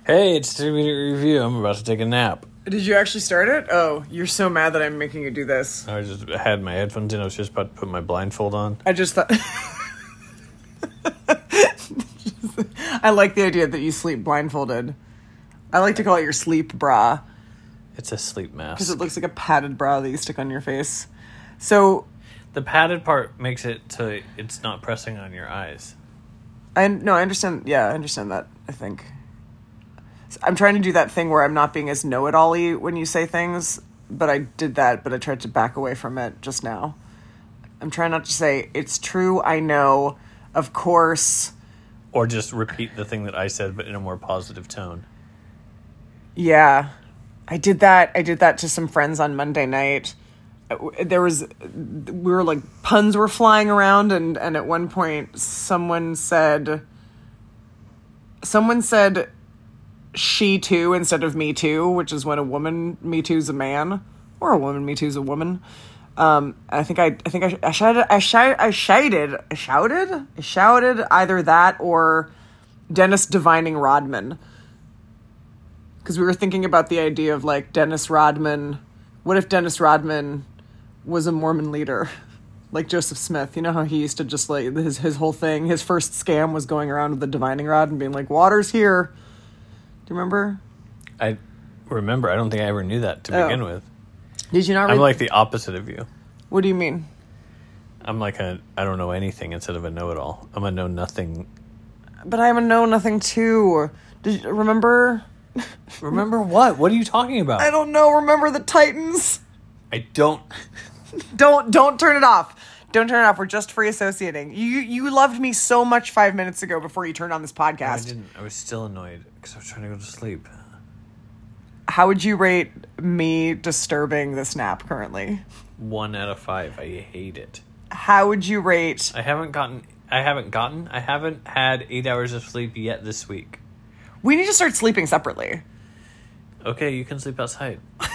Hey, it's 3-minute review. I'm about to take a nap. Did you actually start it? Oh, you're so mad that I'm making you do this. I just had my headphones in. I was just about to put my blindfold on. I just thought... I like the idea that you sleep blindfolded. I like to call it your sleep bra. It's a sleep mask. Because it looks like a padded bra that you stick on your face. So... The padded part makes it so it's not pressing on your eyes. I understand. Yeah, I understand that, I think. I'm trying to do that thing where I'm not being as know-it-all-y when you say things, but I did that, but I tried to back away from it just now. I'm trying not to say, it's true, I know, of course. Or just repeat the thing that I said, but in a more positive tone. Yeah. I did that to some friends on Monday night. Puns were flying around, and at one point someone said she too instead of me too, which is when a woman me too's a man, or a woman me too's a woman. I shouted either that or Dennis divining Rodman, because we were thinking about the idea of like Dennis Rodman. What if Dennis Rodman was a Mormon leader, like Joseph Smith? You know how he used to just like his whole thing, his first scam was going around with the divining rod and being like, water's here. Do you remember? I remember. I don't think I ever knew that to begin with. Did you not read? I'm like the opposite of you. What do you mean? I'm like I don't know anything instead of a know-it-all. I'm a know-nothing. But I'm a know-nothing too. Did you remember? Remember what? What are you talking about? I don't know. Remember the Titans? I don't. Don't turn it off. Don't turn it off. We're just free associating. You loved me so much 5 minutes ago before you turned on this podcast. No, I didn't. I was still annoyed because I was trying to go to sleep. How would you rate me disturbing this nap currently? 1 out of 5. I hate it. How would you rate... I haven't had 8 hours of sleep yet this week. We need to start sleeping separately. Okay, you can sleep outside.